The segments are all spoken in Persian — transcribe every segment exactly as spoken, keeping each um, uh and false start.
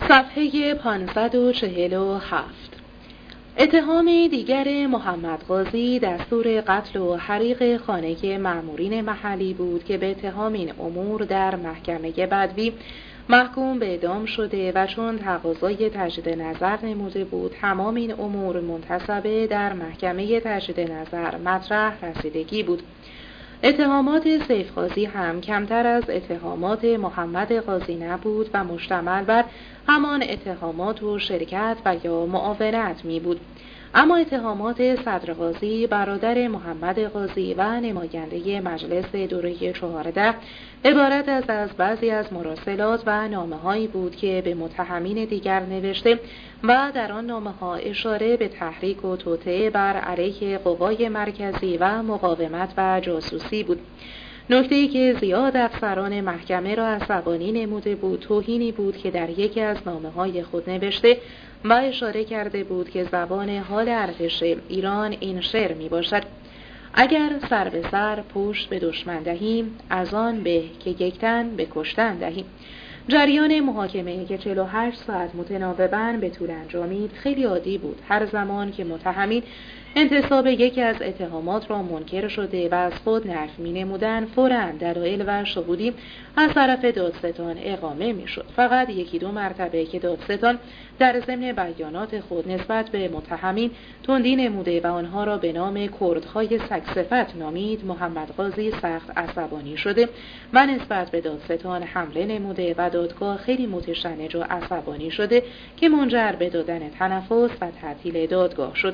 صفحه پانصد و چهل و هفت. اتهام دیگر محمد قاضی دستور قتل و حریق خانه مأمورین محلی بود که به اتهام این امور در محکمه بدوی محکوم به اعدام شده و چون تقاضای تجدید نظر نموده بود تمام این امور منتصبه در محکمه تجدید نظر مطرح رسیدگی بود. اتهامات سیف قاضی هم کمتر از اتهامات محمد قاضی نبود و مشتمل بر همان اتهامات و شرکت و یا معاونت می بود. اما اتهامات صدر قاضی برادر محمد قاضی و نماینده مجلس دوره چهارده عبارت از از بعضی از مراسلات و نامه‌هایی بود که به متهمین دیگر نوشته و در آن نامه‌ها اشاره به تحریک و توطئه بر علیه قوای مرکزی و مقاومت و جاسوسی بود. نکته‌ای که زیاد افسران محکمه را عصبانی نموده بود توهینی بود که در یکی از نامه‌های خود نوشته و اشاره کرده بود که زبان حال ارتش ایران این شعر می باشد: اگر سر به سر پشت به دشمن دهیم از آن به که یک تن به کشتن دهیم. جریان محاکمه که چهل و هشت ساعت متناوباً به طول انجامید خیلی عادی بود. هر زمان که متهمین انتصاب یکی از اتهامات را منکر شده و از خود نفی می‌نمودند فوراً دلایل و شهودی از طرف دادستان اقامه می‌شد. فقط یکی دو مرتبه که دادستان در ضمن بیانات خود نسبت به متهمین تندی نموده و آنها را به نام کردهای سگ‌صفت نامید محمد قاضی سخت عصبانی شده و نسبت به دادستان حمله نموده و دادگاه خیلی متشنج و عصبانی شده که منجر به دادن تنفس و تعطیل دادگاه شد.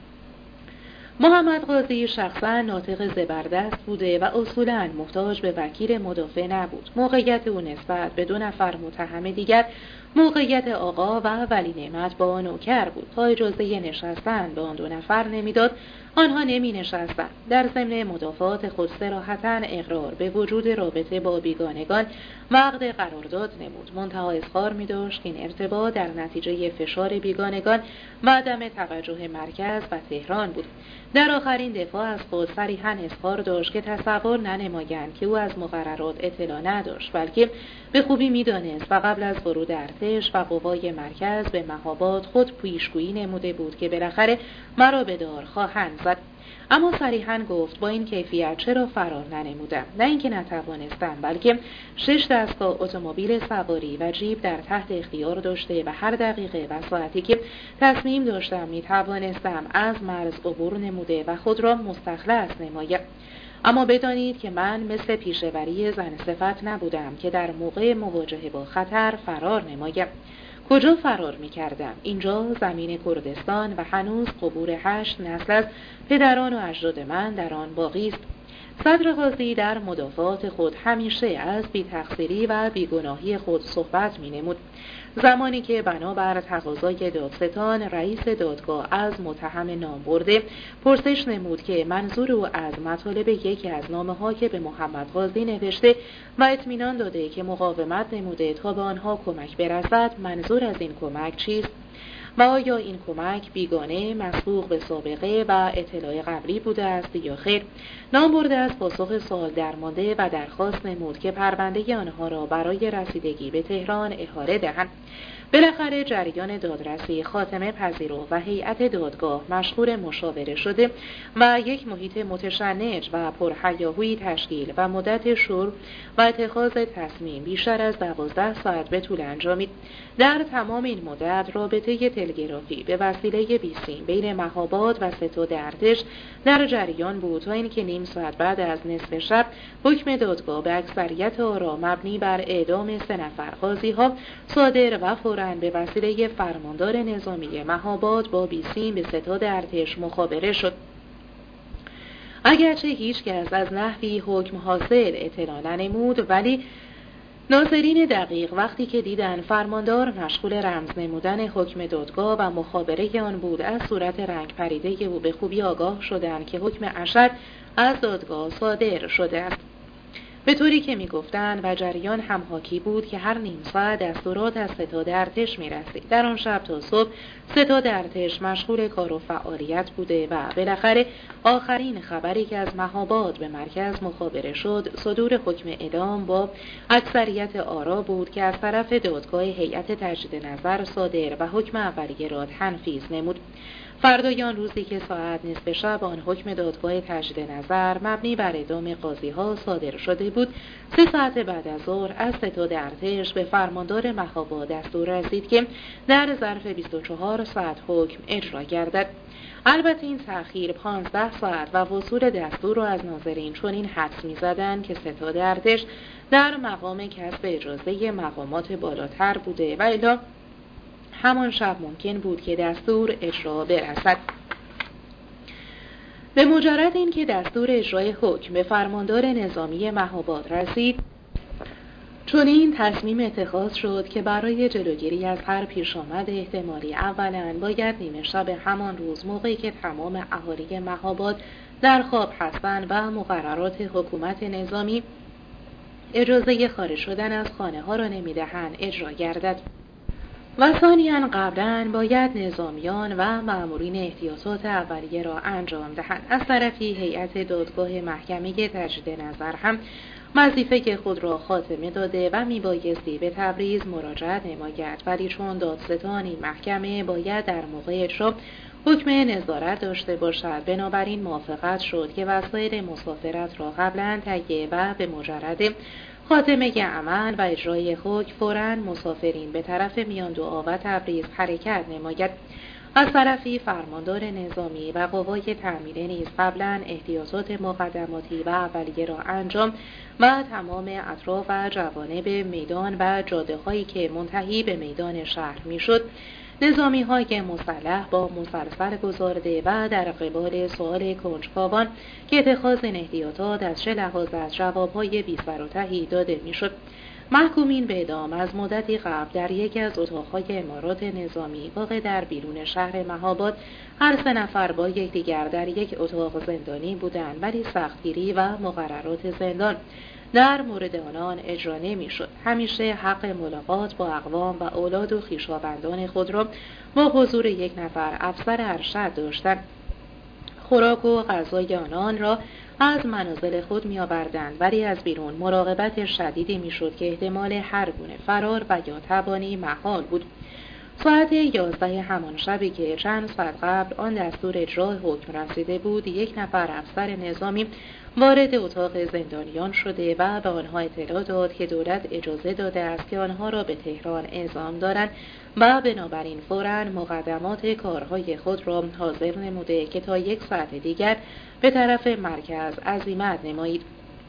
محمد قاضی شخصا ناطق زبردست بوده و اصولاً محتاج به وکیل مدافع نبود. موقعیت او نسبت به دو نفر متهم دیگر موقعیت آقا و ولی نعمت با نوکر بود. تا اجازه نشستن به آن دو نفر نمیداد آنها نمی نشستند. در ضمن مدافعات خود صراحتاً اقرار به وجود رابطه با بیگانگان و عقد قرارداد نمود. منتها اظهار می داشت که این ارتباط در نتیجه فشار بیگانگان و عدم توجه مرکز و تهران بود. در آخرین دفاع از خود صریحاً اظهار داشت که تصور ننمایند که او از مقررات اطلاع نداشت، بلکه به خوبی می‌دانست و قبل از ورود ارتش و قوای مرکز به مهاباد خود پیشگویی نموده بود که بالاخره مرا به دار خواهند زد. اما صریحاً گفت با این کیفیت چرا فرار ننمودم؟ نه اینکه نتوانستم، بلکه شش دستگاه اتومبیل سواری و جیب در تحت اختیار داشته و هر دقیقه و ساعتی که تصمیم داشتم میتوانستم از مرز عبور نموده و خود را مستخلص نمایم. اما بدانید که من مثل پیشه‌وری زن صفت نبودم که در موقع مواجهه با خطر فرار نمایم. کجا فرار می کردم؟ اینجا زمین کردستان و هنوز قبور هشت نسل از پدران و اجداد من در آن باقی است. صدر قاضی در مدافعات خود همیشه از بی‌تقصیری و بیگناهی خود صحبت می نمود. زمانی که بنابر تقاضای دادستان رئیس دادگاه از متهم نام برده پرسش نمود که منظور او از مطالب یکی از نامه‌ها که به محمد قاضی نوشته و اطمینان داده که مقاومت نموده تا به آنها کمک برسد منظور از این کمک چیست و آیا این کمک بیگانه مسبوق به سابقه و اطلاع قبلی بوده است یا خیر. نام برده از پاسخ سوال درمانده و درخواست نمود که پرونده آنها را برای رسیدگی به تهران احاله دهند. بالاخره جریان دادرسی خاتمه پذیرو و هیئت دادگاه مشغول مشاوره شده و یک محیط متشنج و پرهیاهویی تشکیل و مدت شور و اتخاذ تصمیم بیشتر از دوازده ساعت به طول انجامید. در تمام این مدت رابطه تلگرافی به وسیله بیسیم بین مهاباد و ستاد ارتش در جریان بود تا اینکه نیم ساعت بعد از نصف شب حکم دادگاه به اکثریت آرا مبنی بر اعدام سه نفر قاضی ها صادر و فوراً به وسیله فرماندار نظامی مهاباد با بیسیم به ستاد ارتش مخابره شد. اگرچه هیچ کس از نحوی حکم حاصل اطلاع ننمود، ولی ناظرین دقیق وقتی که دیدن فرماندار مشغول رمز نمودن حکم دادگاه و مخابره آن بود از صورت رنگ پریده او به خوبی آگاه شدند که حکم اشد از دادگاه صادر شده است. به طوری که میگفتند و جریان هم حاکی بود که هر نیم ساعت دستورات از ستاد ارتش میرسید. در آن شب تا صبح ستاد ارتش مشغول کار و فعالیت بوده و بالاخره آخرین خبری که از مهاباد به مرکز مخابره شد صدور حکم اعدام با اکثریت آرا بود که از طرف دادگاه هیئت تجدید نظر صادر و حکم اولیه را تنفیذ نمود. فردای آن روزی که ساعت نصف شب آن حکم دادگاه تجدید نظر مبنی بر اعدام قاضی‌ها صادر شده بود، سه ساعت بعد از ظهر از ستاد ارتش به فرماندار مهاباد دستور رسید که در ظرف بیست و چهار ساعت حکم اجرا گردد. البته این تأخیر پانزده ساعت و وصول دستور را از ناظرین چنین حدس می‌زدند که ستاد ارتش در مقام کسب اجازه مقامات بالاتر بوده و الا همان شب ممکن بود که دستور اجرا برسد. به مجرد اینکه دستور اجرای حکم به فرماندار نظامی مهاباد رسید، چون این تصمیم اتخاذ شد که برای جلوگیری از هر پیش آمد احتمالی اولاً باید نیمه شب همان روز موقعی که تمام اهالی مهاباد در خواب هستند و مقررات حکومت نظامی اجازه خارج شدن از خانه ها را نمیدهند اجرا گردد. و ثانیاً قبلاً باید نظامیان و مأمورین احتیاطات اولیه را انجام دهند. از طرفی هیئت دادگاه محکمه تجدید نظر هم وظیفه خود را خاتمه داده و میبایستی به تبریز مراجعت نماید، ولی چون دادستان این محکمه باید در موقع اجرا حکم نظارت داشته باشد، بنابراین موافقت شد که وسایل مسافرت را قبلاً تهیه و به مجرد خاتمه عمل و اجرای حکم فوراً مسافرین به طرف میان دعا و تبریز حرکت نماید. از طرفی فرماندار نظامی و قوای تعمیره نیز قبلاً احتیاطات مقدماتی و اولیه را انجام و تمام اطراف و جوانب میدان و جاده هایی که منتهی به میدان شهر میشد نظامی های مسلح با مسلسل گذارده و در قبال سؤال کنجکاوان که اتخاذ این احتیاطات از چه لحاظ از جوابهای بی سر و تهی داده میشد. محکومین به اعدام از مدتی قبل در یکی از اتاقهای امارات نظامی واقع در بیرون شهر مهاباد هر سه نفر با یکدیگر در یک اتاق زندانی بودند، ولی سختگیری و مقررات زندان در مورد آنان اجرا نمی‌شد. همیشه حق ملاقات با اقوام و اولاد و خویشاوندان خود را با حضور یک نفر افسر ارشد داشتند. خوراک و غذای آنان را از منازل خود می‌آوردند، ولی از بیرون مراقبت شدیدی می‌شد که احتمال هر گونه فرار و یا تبانی محال بود. ساعت یازده همان شبی که چند ساعت قبل آن دستور اجرای حکم رسیده بود، یک نفر افسر نظامی وارد اتاق زندانیان شده و به آنها اطلاع داد که دولت اجازه داده است که آنها را به تهران اعزام دارند و بنابراین فوراً مقدمات کارهای خود را حاضر نموده که تا یک ساعت دیگر به طرف مرکز عزیمت نمایید.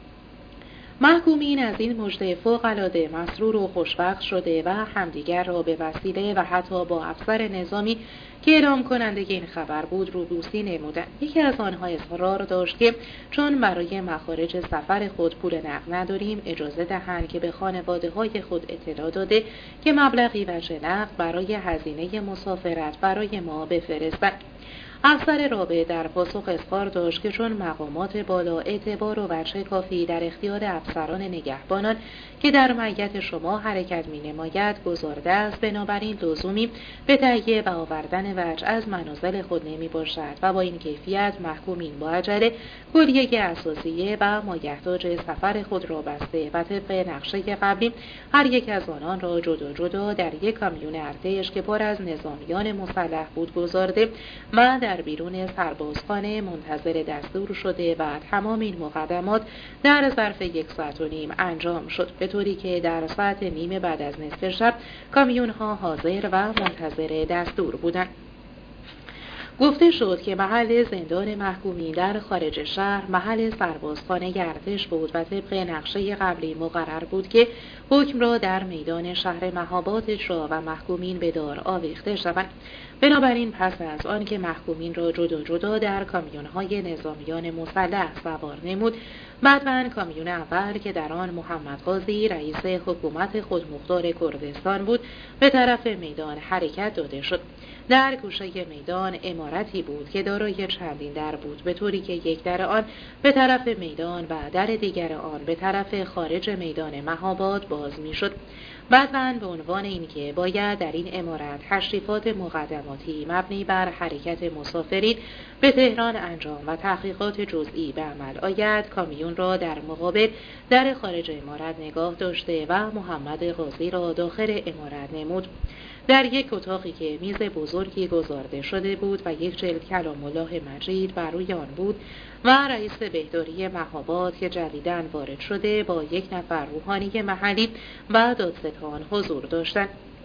محکومین از این مژده فوق‌العاده مسرور و خوشبخت شده و همدیگر را به وسیله و حتی با افسر نظامی که اعلام کننده این خبر بود روبوسی نمودند. یکی از آنها اصرار داشت که چون برای مخارج سفر خود پول نقد نداریم اجازه دهند که به خانواده های خود اطلاع داده که مبلغی وجه نقد برای هزینه مسافرت برای ما بفرستند. افسر رابع در پاسخ اظهار داشت که چون مقامات بالا اعتبار و وجه کافی در اختیار افسران نگهبانان که در معیت شما حرکت می نماید گذارده است، بنابراین لزومی به تهیه و آوردن وجه از منازل خود نمی باشد و با این کیفیت محکومین با عجله کلیه اساسیه و مایحتاج سفر خود را بسته و طبق نقشه قبلی هر یک از آنان را جدا جدا در یک کامیون ارتش که پر از نظامیان مسلح بود گذارده و در بیرون سربازخانه منتظر دستور شده و تمام این مقدمات در ظرف یک ساعت و نیم انجام شد، به طوری که در ساعت نیم بعد از نصف شب کامیون ها حاضر و منتظر دستور بودند. گفته شد که محل زندان محکومین در خارج شهر محل سربازخانه ارتش بود و طبق نقشه قبلی مقرر بود که حکم را در میدان شهر مهاباد اجرا و محکومین به دار آویخته شوند. بنابراین پس از آنکه محکومین را جدا جدا در کامیون‌های نظامیان مسلح سوار نمود بعداً کامیون اول که در آن محمد قاضی رئیس حکومت خودمختار کردستان بود به طرف میدان حرکت داده شد. در گوشه میدان عمارتی بود که دارای چندین در بود، به طوری که یک در آن به طرف میدان و در دیگر آن به طرف خارج میدان مهاباد باز میشد. بعداً به عنوان اینکه باید در این عمارت تشریفات مقدماتی مبنی بر حرکت مسافرین به تهران انجام و تحقیقات جزئی به عمل آید، کامیون را در مقابل در خارج عمارت نگاه داشته و محمد قاضی را داخل عمارت نمود. در یک اتاقی که میز بزرگی گذارده شده بود و یک جلد کلام الله مجید بر روی آن بود و رئیس بهداری مهاباد که جدیداً وارد شده با یک نفر روحانی محلی و دادستان حضور داشتند.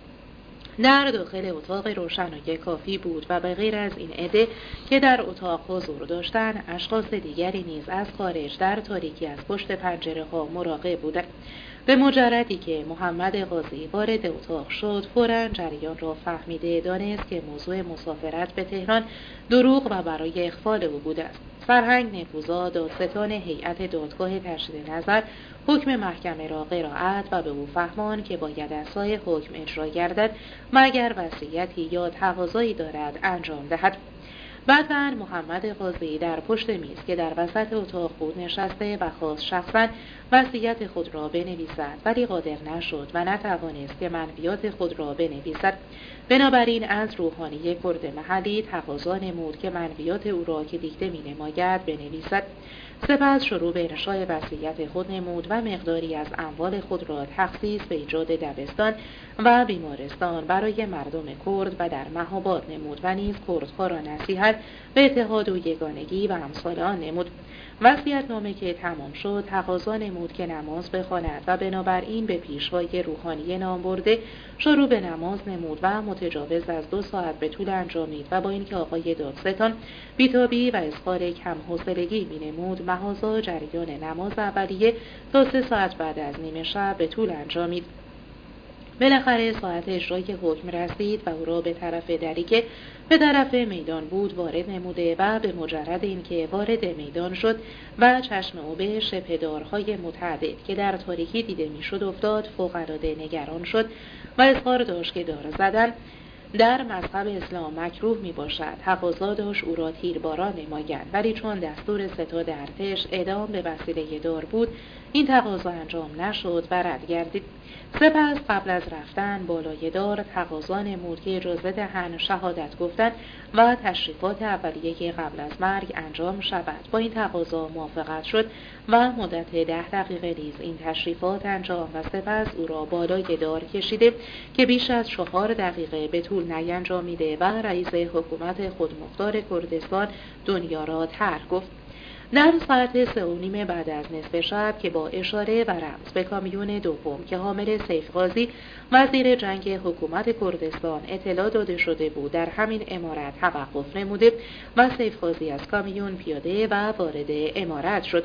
در داخل اتاق روشنایی کافی بود و به غیر از این عده که در اتاق حضور داشتند، اشخاص دیگری نیز از خارج در تاریکی از پشت پنجره ها مراقب بودند. به مجردی که محمد قاضی وارد اتاق شد، فوراً جریان را فهمیده دانست که موضوع مسافرت به تهران دروغ و برای اخفال او بوده است. فرهنگ نفوذا دادستان هیئت دادگاه تجدید نظر حکم محکمه را قرائت و به او فهمان که باید اسای حکم اجرا گردد مگر وصیتی یا تقاضایی دارد انجام دهد. بعداً محمد قاضی در پشت میز که در وسط اتاق بود نشسته و خواست شخصاً وصیت خود را بنویسد، ولی قادر نشد و نتوانست که منویات خود را بنویسد. بنابراین از روحانی کرد محلی تقاضا نمود که منویات او را که دیکته می‌نماید بنویسد. سپس شروع به انشاء وصیت خود نمود و مقداری از اموال خود را تخصیص به ایجاد دبستان و بیمارستان برای مردم کرد و در مهاباد نمود و نیز کردها را نصیحت به اتحاد و یگانگی و امثال آن نمود. وصیت‌نامه که تمام شد، تقاضا نمود که نماز بخواند و بنابراین به پیشوای روحانی نام برده شروع به نماز نمود و متجاوز از دو ساعت به طول انجامید و با اینکه آقای دادستان بیتابی و اظهار کم حوصلگی می‌نمود، محاذا جریان نماز اولیه تا سه ساعت بعد از نیمه شب به طول انجامید. بالاخره ساعت اجرای حکم رسید و او را به طرف دری که به طرف میدان بود وارد نموده و به مجرد اینکه وارد میدان شد و چشم او به شبهدارهای متعدد که در تاریکی دیده میشد افتاد، فوق‌العاده نگران شد و اظهار داشت که دار زدن در مذهب اسلام مکروه می باشد. تقاضا داشت او را تیرباران نمایند، ولی چون دستور ستاد ارتش اعدام به وسیله دار بود، این تقاضا انجام نشد و رد گردید. سپس قبل از رفتن بالای دار تقاضا نمود که اجازه دهند شهادت گفتن و تشریفات اولیه قبل از مرگ انجام شود. با این تقاضا موافقت شد و مدت ده دقیقه نیز این تشریفات انجام و سپس او را بالای دار کشیده که بیش از چهار دقیقه به طول نینجامیده و رئیس حکومت خودمختار کردستان دنیا را ترک گفت. در ساعت سه و نیم بعد از نصف شب که با اشاره و رمز به کامیون دوم که حامل سیف قاضی وزیر جنگ حکومت کردستان اطلاع داده شده بود در همین عمارت توقف نموده و سیف قاضی از کامیون پیاده و وارد عمارت شد.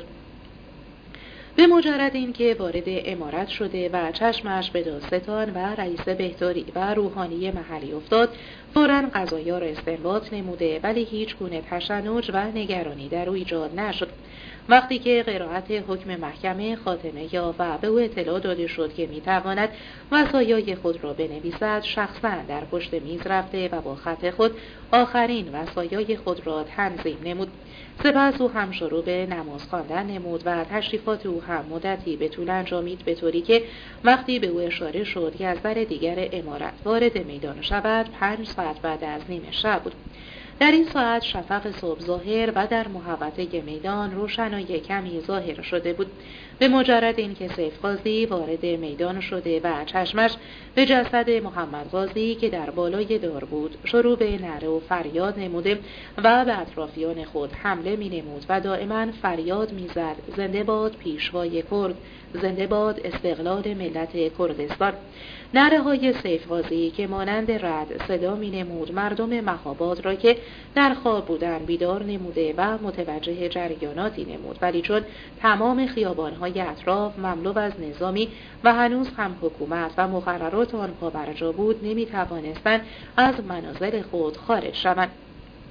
به مجرد اینکه وارد عمارت شده و چشمش به دادستان و رئیس بهداری و روحانی محلی افتاد، فوراً قضایا را استنباط نموده، ولی هیچ گونه تشنج و نگرانی در او ایجاد نشد. وقتی که قرائت حکم محکمه خاتمه یافت و به او اطلاع داده شد که میتواند وصایای خود را بنویسد، شخصاً در پشت میز رفته و با خط خود آخرین وصایای خود را تنظیم نمود. سپس او هم شروع به نماز خواندن نمود و تشریفات او هم مدتی به طول انجامید، به طوری که وقتی به او اشاره شد که از در دیگر عمارت وارد میدان شود، پنج ساعت بعد از نیمه شب بود. در این ساعت شفق صبح ظاهر و در محوطه میدان روشنایی کمی ظاهر شده بود. به مجرد اینکه سیف قاضی وارد میدان شده و چشمش به جسد محمد قاضی که در بالای دار بود شروع به نعره و فریاد نموده و به اطرافیان خود حمله می نمود و دائما فریاد می زد: زنده باد پیشوای کرد، زنده باد استقلال ملت کردستان. نعره های سیف قاضی که مانند رعد صدا می نمود مردم مهاباد را که در خواب بودن بیدار نموده و متوجه جریاناتی نمود، ولی چون تمام خیابان‌های اطراف مملو از نظامی و هنوز هم حکومت و مقررات آنها برجا بود، نمی توانستند از منازل خود خارج شوند.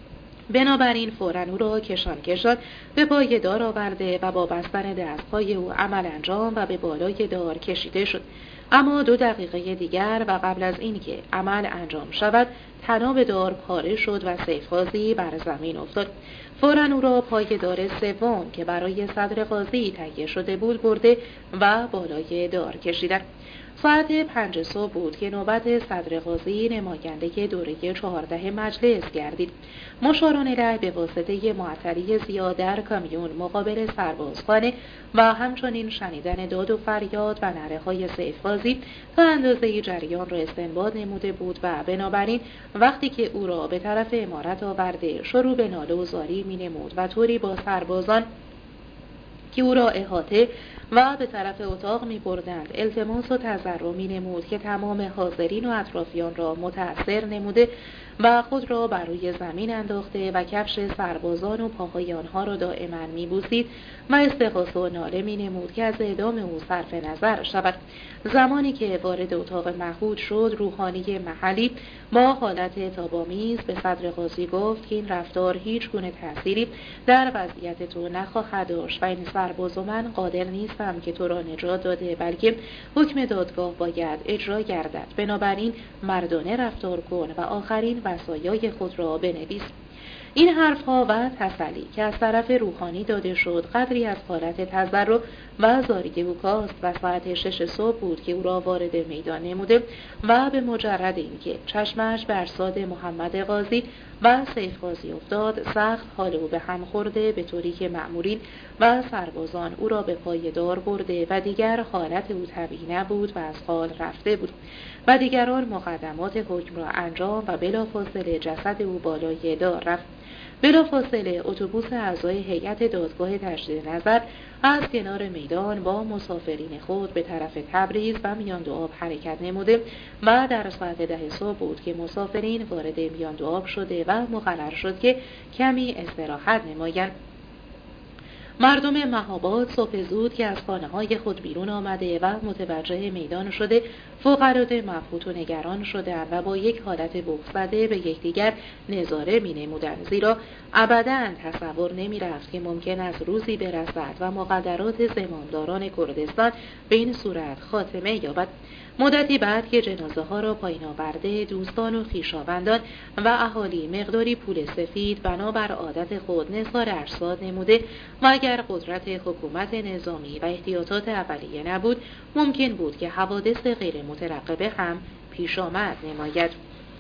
بنابراین فوراً او را کشان کشان به پای دار آورده و با بستن دستهای او عمل انجام و به بالای دار کشیده شد. اما دو دقیقه دیگر و قبل از اینکه عمل انجام شود طناب دار پاره شد و سیف قاضی بر زمین افتاد. فوراً او را پای دار سوم که برای صدر قاضی تهیه شده بود برده و بالای دار کشیدند. ساعت پنج صبح بود که نوبت صدر قاضی نماینده دوره چهارده مجلس گردید. مشارون الیه به واسطه معطلی زیاد در کامیون مقابل سربازخانه و همچنین شنیدن داد و فریاد و نعره های سیف قاضی تا اندازه جریان را استنباط نموده بود و بنابراین وقتی که او را به طرف امارت آورده شروع به ناله و زاری می نمود و طوری با سربازان که او را احاطه و به طرف اتاق می بردند التماس و تضرع می نمود که تمام حاضرین و اطرافیان را متأثر نموده و خود را بر روی زمین انداخته و کفش سربازان و پاهای آنها را دائما می بوسید و استغاثه و ناله می نمود که از اعدام او صرف نظر شود. زمانی که وارد اتاق مهود شد روحانی محلی با حالت تاب‌آمیز به صدر قاضی گفت که این رفتار هیچ گونه تأثیری در وضعیت تو نخواهد داشت و این سرباز و من قادر نیستم که تو را نجات داده بلکه حکم دادگاه باید اجرا گردد. بنابراین مردانه رفتار کن و آخرین وصایای خود را بنویس. این حرفها و تسلی که از طرف روحانی داده شد قدری از حالت تضرع و زاری او کاست و ساعت شش صبح بود که او را وارد میدان نموده و به مجرد اینکه چشمش بر ساد محمد قاضی و سیف قاضی افتاد سخت حال او به هم خورده به طوری که مأمورین و سربازان او را به پای دار برده و دیگر حالت او طبیعی نبود و از حال رفته بود و دیگران مقدمات حکم را انجام و بلافاصله جسد او بالای دار رفت. بلافاصله اتوبوس اعضای هیئت دادگاه تجدید نظر از کنار میدان با مسافرین خود به طرف تبریز و میان دو آب حرکت نموده و در ساعت ده صبح بود که مسافرین وارد میان دو آب شده و مقرر شد که کمی استراحت نمایند. مردم مهاباد صبح زود که از خانه های خود بیرون آمده و متوجه میدان شده فوق‌العاده مبهوت و نگران شدند و با یک حالت بغض زده به یکدیگر نظاره می نمودند، زیرا ابداً تصور نمی رفت که ممکن است روزی برسد و مقدرات زمامداران کردستان به این صورت خاتمه یابد. مدتی بعد که جنازه ها را پایین آورده دوستان و خویشاوندان و اهالی مقداری پول سفید بنابر عادت خود نثار اجساد نموده و اگر قدرت حکومت نظامی و احتیاطات اولیه نبود ممکن بود که حوادث غیر مترقبه هم پیش آمد نماید.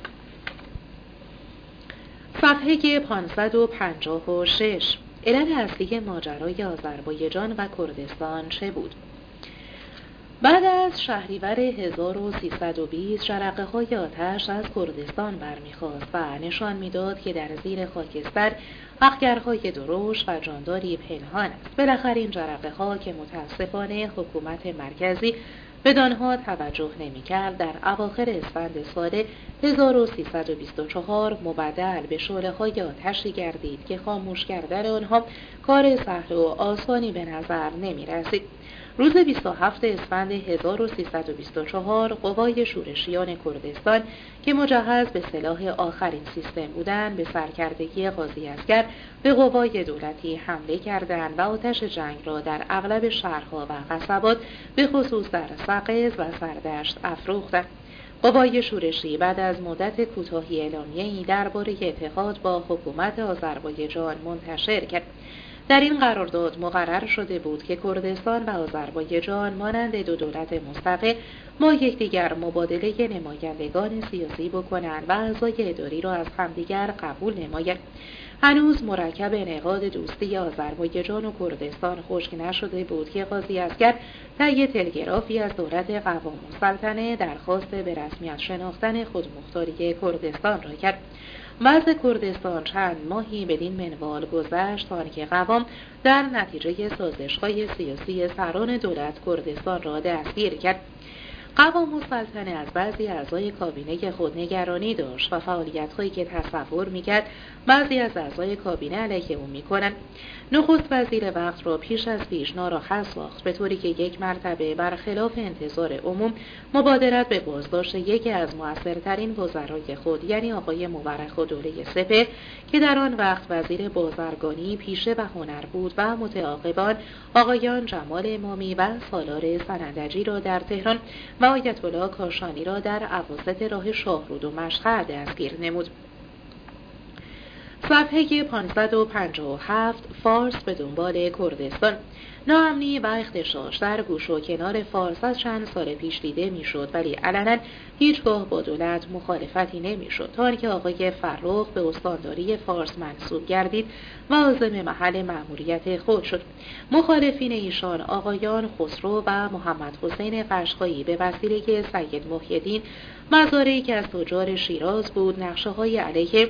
صفحه پانصد و پنجاه و شش. علت اصلی ماجرای آذربایجان و کردستان چه بود؟ بعد از شهریور هزار و سیصد و بیست جرقه های آتش از کردستان برمیخواست و نشان میداد که در زیر خاکستر اخگرهای درشت و جانداری پنهان است. بالاخره این جرقه ها که متاسفانه حکومت مرکزی بدانها توجه نمی‌کرد در اواخر اسفند سال هزار و سیصد و بیست و چهار مبدل به شعله‌های آتشی گردید که خاموش کردن آنها کار سهل و آسانی به نظر نمی‌رسید. روز بیست و هفتم اسفند هزار و سیصد و بیست و چهار قوای شورشیان کردستان که مجهز به سلاح آخرین سیستم بودند به سرکردگی قاضی اصغر به قوای دولتی حمله کردند و آتش جنگ را در اغلب شهرها و قصبات به خصوص در سقز و سردشت افروختند. قوای شورشی بعد از مدت کوتاهی اعلامیه‌ای درباره اتحاد با حکومت آذربایجان منتشر کرد. در این قرارداد مقرر شده بود که کردستان و آذربایجان مانند دو دولت مستقل با یکدیگر مبادله نمایندگان سیاسی بکنند و اعضای اداری را از همدیگر قبول نمایند. هنوز مرکب انعقاد دوستی آذربایجان و کردستان خشک نشده بود که قاضی اصغر طی تلگرافی از دولت قوام السلطنه درخواست به رسمیت شناختن خودمختاری کردستان را کرد. وضع کردستان چند ماهی بدین منوال گذشت تا آنکه قوام در نتیجه سازش‌های سیاسی سران دولت کردستان را دستگیر کرد. قوام السلطنه از بعضی اعضای کابینه خود نگرانی داشت و فعالیت‌هایی که تصور می‌کرد بعضی از اعضای کابینه علیه او می‌کنند. نخست وزیر وقت را پیش از پیش ناراحت ساخت، به طوری که یک مرتبه برخلاف انتظار عموم مبادرت به بازداشت یکی از مؤثرترین وزرای خود، یعنی آقای مورخ‌الدوله سپهر که در آن وقت وزیر بازرگانی، پیشه و هنر بود و متعاقبان آقایان جمال امامی و سالار سنندجی را در تهران و آیت الله کاشانی را در اواسط راه شاهرود و مشهد دستگیر نمود. صفحه پانصد و پنجاه و هفت. فارس به دنبال کردستان. ناامنی و اختشاش در گوش و کنار فارس از چند سال پیش دیده میشد، ولی علنا هیچگاه با دولت مخالفتی نمیشد، تا آنکه آقای فرخ به استانداری فارس منصوب گردید و عازم محل مأموریت خود شد. مخالفین ایشان آقایان خسرو و محمد حسین قشقایی به وسیله سید محی‌الدین مزارعی که از تجار شیراز بود نقشه‌های علیه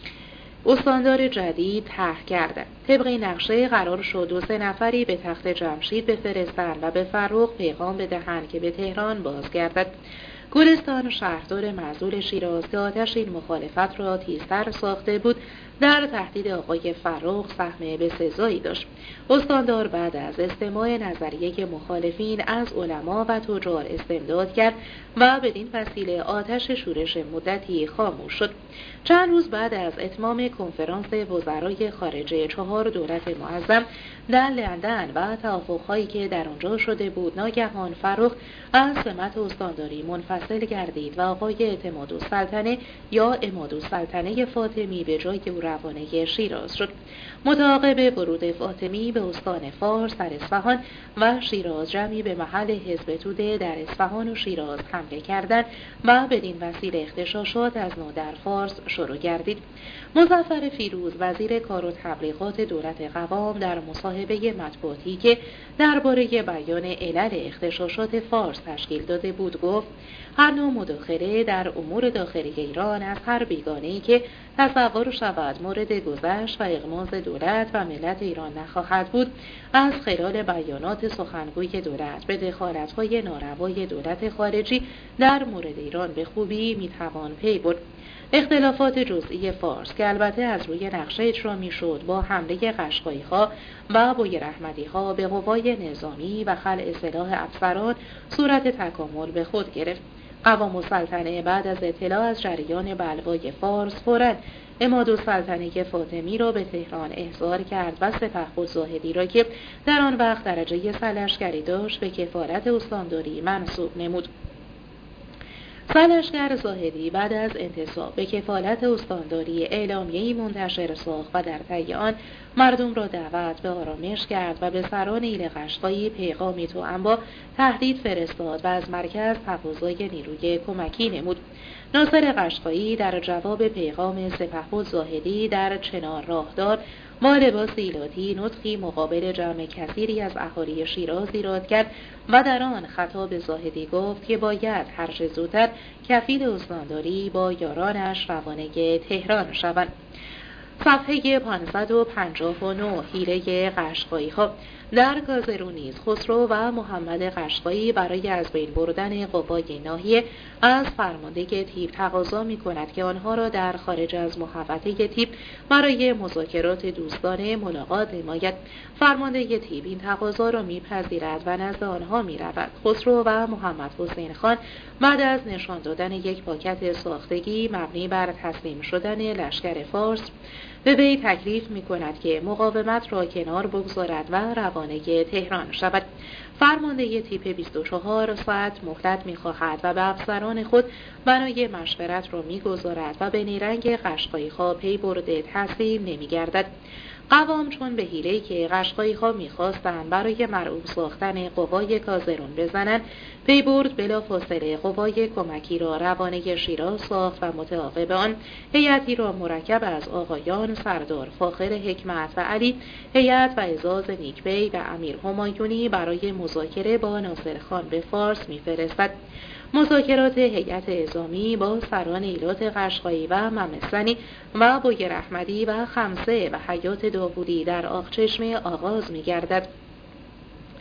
استاندار جدید طرح کردند. طبق نقشه قرار شد دو سه نفری به تخت جمشید بفرستند و به فرخ پیغام بدهند که به تهران بازگردد. گلستان شهردار معزول شیراز که آتش این مخالفت را تیزتر ساخته بود در تهدید آقای فرخ سهم بسزایی داشت. استاندار بعد از استماع نظریه مخالفین از علما و تجار استمداد کرد و بدین وسیله آتش شورش مدتی خاموش شد. چند روز بعد از اتمام کنفرانس وزرای خارجه چهار دولت معظم در لندن و توافق‌هایی که در آنجا شده بود، ناگهان فرخ از سمت استانداری منفصل گردید و آقای اعتمادالسلطنه یا عمادالسلطنه فاطمی به جای او روانه شیراز شد. متعاقب ورود فاطمی به استان فارس در اصفهان و شیراز، جمعی به محل حزب توده در اصفهان و شیراز حمله کردند و بدین وسیله اغتشاشات از نو در فارس شروع گردید. مظفر فیروز وزیر کار و تبلیغات دولت قوام در مصاحبه مطبوعاتی که درباره بیان علل اغتشاشات فارس تشکیل داده بود گفت: هر نوع مداخله در امور داخلی ایران از هر بیگانه‌ای که تصور شود مورد گذشت و اغماض دولت و ملت ایران نخواهد بود، از خلال بیانات سخنگوی دولت به دخالت‌های ناروای دولت خارجی در مورد ایران به خوبی میتوان پی برد. اختلافات جزئی فارس که البته از روی نقشه اجرا میشد با حمله قشقایی‌ها و بویراحمدی‌ها به قوای نظامی و خلع سلاح افسران صورت تکامل به خود گرفت. قوام السلطنه بعد از اطلاع از جریان بلوای فارس فوراً عمادالسلطنه فاطمی را به تهران احضار کرد و سپهبد زاهدی را که در آن وقت درجه سرلشکری داشت به کفالت استانداری منصوب نمود. سرلشکر زاهدی بعد از انتصاب به کفالت استانداری اعلامیه‌ای منتشر ساخت و در طی آن مردم را دعوت به آرامش کرد و به سران ایل قشقایی پیغامی توأم با تهدید فرستاد و از مرکز تقاضای نیروی کمکی نمود. ناصر قشقایی در جواب پیغام سپهبد زاهدی در چنار راهدار با لباس ایلاتی نطقی مقابل جمع کثیری از اهالی شیراز ایراد کرد و در آن خطاب زاهدی گفت که باید هرچه زودتر کفیل استانداری با یارانش روانه تهران شوند. صفحه پانصد و پنجاه و نه. حیله قشقایی‌ها. در کازرو نیز خسرو و محمد قشقایی برای از بین بردن قوای ناحیه از فرمانده تیپ تقاضا می‌کند که آنها را در خارج از محوطه تیپ برای مذاکرات دوستانه ملاقات نماید. فرمانده تیپ این تقاضا را می‌پذیرد و نزد آنها می‌رود. خسرو و محمد حسین خان بعد از نشان دادن یک پاکت ساختگی مبنی بر تسلیم شدن لشکر فارس به وی تکلیف می کند که مقاومت را کنار بگذارد و روانه تهران شود. فرمانده تیپ بیست و چهار ساعت مهلت می خواهد و به افسران خود بنای مشورت را می گذارد و به نیرنگ قشقایی‌ها پی برده تسلیم نمی گردد. قوام چون به حیله‌ای که قشقایی‌ها می‌خواستند برای مرعوب ساختن قوای کازرون بزنند پی برد، بلافاصله قوای کمکی را روانه شیراز ساخت و متعاقب آن هیئتی را مرکب از آقایان سردار فاخر حکمت و علی هیئت و اعزاز نیکبی و امیر همایونی برای مذاکره با ناصرخان به فارس می‌فرستد. مذاکرات هیئت اعزامی با سران ایلات قشقایی و ممسنی و بویراحمدی و خمسه و حیات داوودی در آقچشمه آغاز می گردد.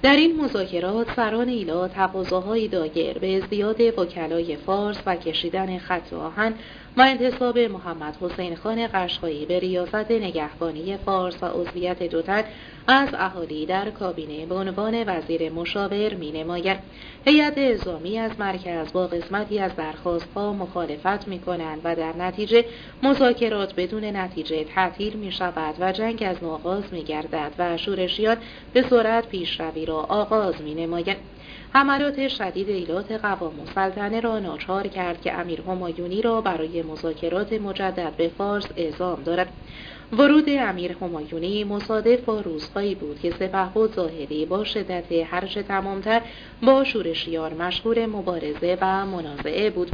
در این مذاکرات سران ایلا تقاضاهایی دایر به ازدیاد وکلای فارس و کشیدن خط آهن و انتصاب محمد حسین خان قشقایی به ریاست نگهبانی فارس و عضویت دو تن از اهالی در کابینه به عنوان وزیر مشاور می‌نماید. هیئت نظامی از مرکز با قسمتی از درخواست‌ها مخالفت می‌کنند و در نتیجه مذاکرات بدون نتیجه تعطیل می‌شود و جنگ از نو آغاز می‌گردد و شورشیان به سرعت پیشروی را آغاز می‌نمایند. حملات شدید ایلات قوام السلطنه را ناچار کرد که امیر همایونی را برای مذاکرات مجدد به فارس اعزام دارد. ورود امیر همایونی مصادف با روزهایی بود که سپهبد زاهدی با شدت هرچه تمامتر با شورشیان مشغول مبارزه و منازعه بود.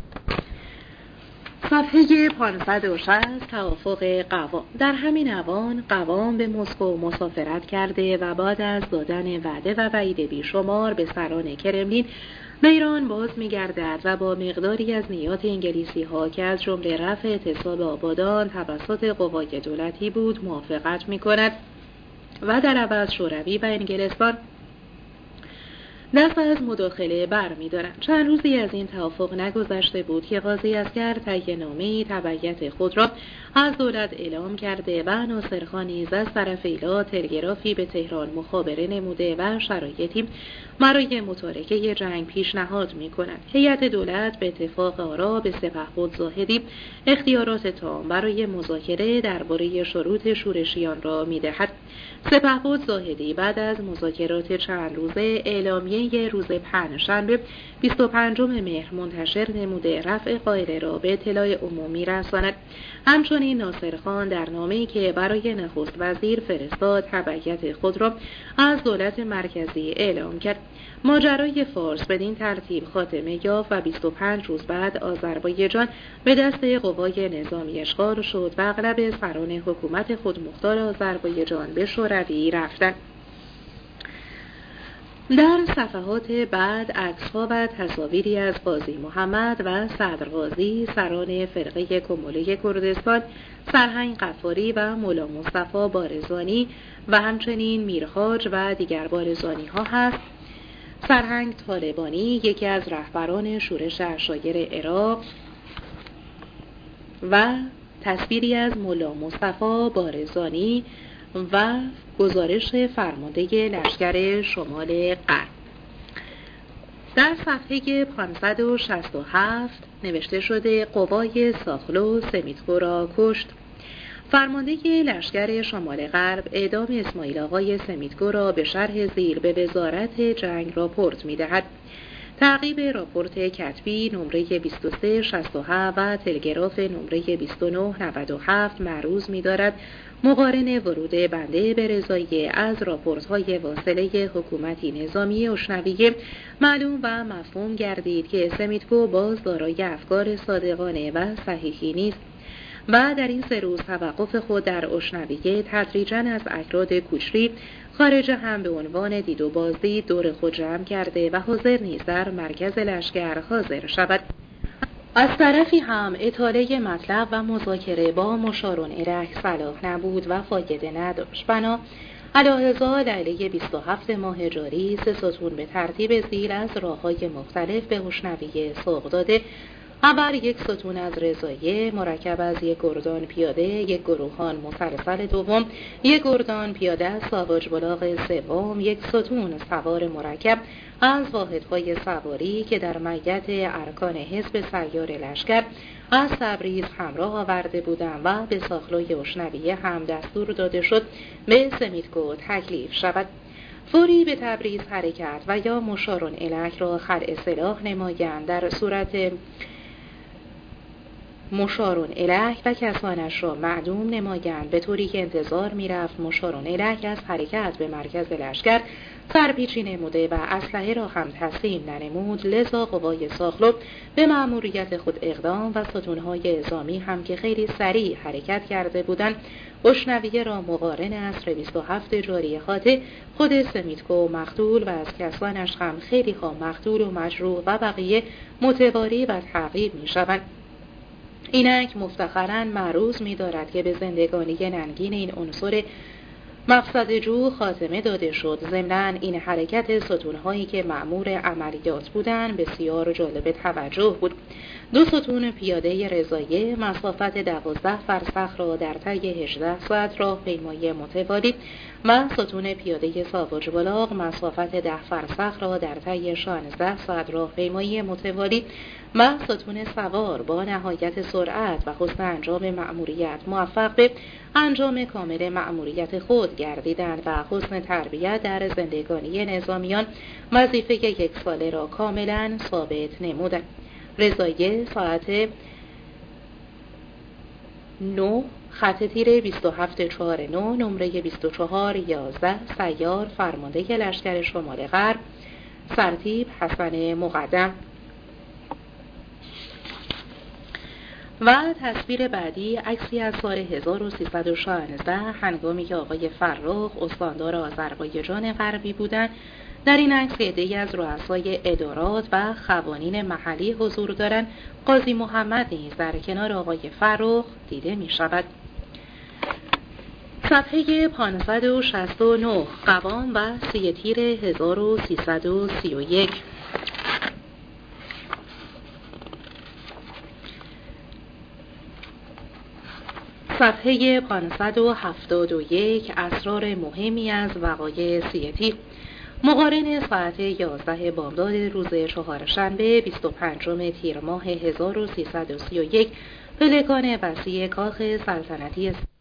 صفحه پانصد و شصت توافق قوام. در همین اوان قوام به مسکو مسافرت کرده و بعد از دادن وعده و وعید بیشمار به سران کرملین به ایران باز می‌گردد و با مقداری از نیات انگلیسی ها که از جمله رفع اعتصاب آبادان توسط قوای دولتی بود موافقت می‌کند و در عوض شوروی و انگلستان دست از مداخله بر می دارند. چند روزی از این توافق نگذشته بود که قاضی اصغر تهیه نامه‌ای تبعیت خود را از دولت اعلام کرده و ناصرخان نیز از طرف ایلا تلگرافی به تهران مخابره نموده و شرایطی برای متارکه جنگ پیشنهاد می کند. هیئت دولت به اتفاق آرا به سپهبد زاهدی اختیارات تام برای مذاکره درباره شروط شورشیان را می دهد. سپهبد زاهدی بعد از مذاکرات چند روزه اعلامیه روز پنجشنبه بیست و پنجم مهر منتشر نموده رفع قائله را به اطلاع عمومی رساند. همچنین ناصرخان در نامه‌ای که برای نخست وزیر فرستاد تبعیت خود را از دولت مرکزی اعلام کرد. ماجرای فارس بدین ترتیب خاتمه یافت و بیست و پنج روز بعد آذربایجان به دست قوای نظامی اشغال شد و اغلب سران حکومت خودمختار آذربایجان به شوروی رفتند. در صفحات بعد عکس‌ها و تصاویری از قاضی محمد و صدرقاضی سران فرقه کموله کردستان، سرهنگ غفاری و مولا مصطفی بارزانی و همچنین میرحاج و دیگر بارزانی ها هست. سرهنگ طالبانی یکی از رهبران شورش عشایر عراق و تصویری از مولا مصطفی بارزانی و گزارش فرمانده لشکر شمال غرب. در صفحه پانصد و شصت و هفت نوشته شده قوای ساخلو سمیتکو را کشت. فرمانده لشکر شمال غرب اعدام اسماعیل آقای سمیتکو را به شرح زیر به وزارت جنگ راپورت می دهد. تعقیب راپورت کتبی نمره بیست و سه شصت و هفت و تلگراف نمره بیست و نه نود و هفت معروض می دارد مقارن ورود بنده به رضایی از راپورت‌های واصله حکومتی نظامی اشنویه معلوم و مفهوم گردید که سمیتکو باز دارای افکار صادقانه و صحیحی نیست و در این سه روز توقف خود در اشنویه تدریجاً از اکراد کوچری خارج هم به عنوان دید و بازدید دور خود جمع کرده و حاضر نیز در مرکز لشکر حاضر شود. از طرفی هم اطاله مطلب و مذاکره با مشارون الیه صلاح نبود و فایده نداشت. بنا علی‌رضا لیله بیست و هفت ماه جاری سه ستون به ترتیب زیر از راه‌های مختلف به اشنویه سوق داده. اول یک ستون از رضایه مرکب از یک گردان پیاده، یک گروهان مسلسل دوم، یک گردان پیاده از ساواج بلاغ سوم، یک ستون سوار مرکب از واحدهای سواری که در میت ارکان حزب سیار لشکر از تبریز همراه آورده بودند و به ساخلوی اشنویه هم دستور داده شد به سمیتکو تکلیف شود. فوری به تبریز حرکت و یا مشارون الیه را خلع سلاح نمایند، در صورت مشارون الیه و کسانش را معدوم نمایند، به طوری که انتظار می رفت مشارون الیه از حرکت به مرکز لشکر سرپیچی نموده و اسلحه را هم تسلیم ننمود. لذا قوای ساخلو به مأموریت خود اقدام و ستونهای اعزامی هم که خیلی سریع حرکت کرده بودند اشنویه را مقارن عصر بیست و هفت جاری خاطر خود سمیتکو مقتول و از کسانش هم خیلی ها مقتول و مجروح و بقیه متواری و تعقیب می شوند. اینک مفتخراً معروض می دارد که به زندگانی ننگین این عنصر مقصد جو خاتمه داده شد. ضمناً این حرکت ستونهایی که مأمور عملیات بودند بسیار جالب توجه بود. دو ستون پیاده رضایه مسافت دوازده فرسخ را در طی هجده ساعت راهپیمایی متوالی و ستون پیاده ساواج بلاغ مسافت ده فرسخ را در طی شانزده ساعت راهپیمایی متوالی و ستون سوار با نهایت سرعت و حسن انجام مأموریت موفق به انجام کامل مأموریت خود گردیدند و حسن تربیت در زندگانی نظامیان وظیفه یک ساله را کاملا ثابت نمودند. رضایه ساعت نه خط تیره بیست و هفت چهار نه نمره بیست و چهار یازده سیار فرمانده لشکر شمال غرب سرتیپ حسن مقدم. و تصویر بعدی عکسی از سال هزار و سیصد و شانزده هنگامی که آقای فرخ استاندار آذربایجان غربی بودند. در این عکس عده‌ای از رؤسای ادارات و قوانین محلی حضور دارند. قاضی محمد نیز در کنار آقای فرخ دیده می شود. صفحه پانصد و شصت و نه قوام و سی تیر هزار و سیصد و سی و یک. صفحه پانصد و هفتاد و یک اسرار مهمی از وقایع سی تیر. مقارن ساعت یازده بامداد روز چهارشنبه بیست و پنجم تیر ماه هزار و سیصد و سی و یک پلکان وسیع کاخ سلطنتی